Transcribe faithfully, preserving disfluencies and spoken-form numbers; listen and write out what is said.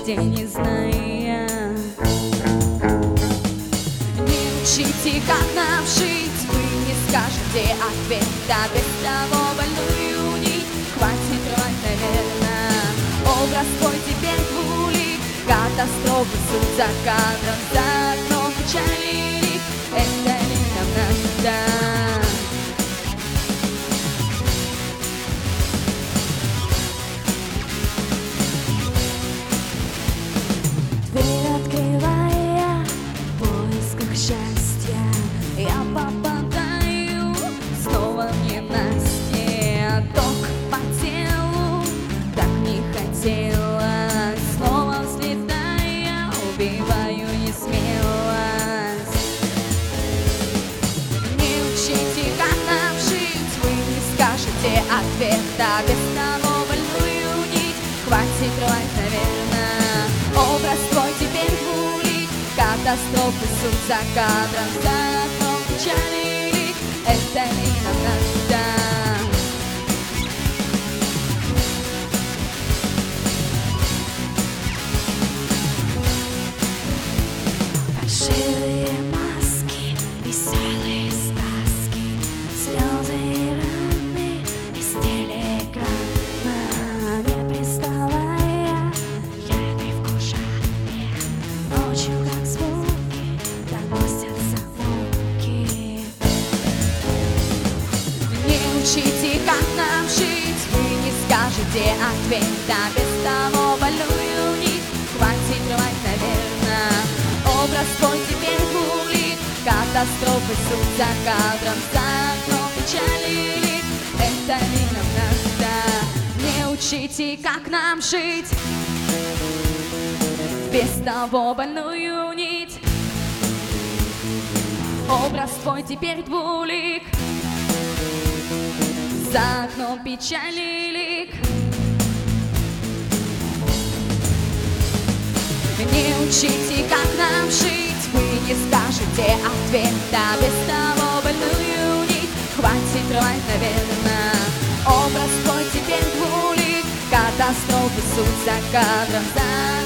где не зная. Не учите, как нам жить, вы не скажете ответа. Без того больную нить хватит рвать, наверное. Образ твой теперь двулик, катастрофы, суд за кадром, за окном печали лик. Это ли нам надо? Дверь открывая в поисках счастья, я попадаю снова в ненастье. Ток по телу, так не хотелось, снова взлетая, убиваю несмелость. Не учите, как нам жить, вы не скажете ответа. Без того больную нить хватит рвать, наверное. Образ твой теперь двулик, катастрофы, суд за кадром, за окном печали лик. Это ли нам надо? Фальшивые маски, веселые сказки, слезы и раны из телеграмма. Не приставая, я предвкушаю, ночью как звуки доносятся муки. Не учите, как нам жить, вы не скажете ответа. Без того больную нить хватит рвать, наверное. Образ твой теперь двулик, катастрофы, суд за кадром, за окном печали лик. Это ли нам надо? Не учите, как нам жить, без того больную нить. Образ твой теперь двулик, за окном печали лик. Не учите, как нам жить, вы не скажете ответа. Без того больную нить хватит рвать, наверное. Образ твой теперь двулик, катастрофы, суд за кадром, за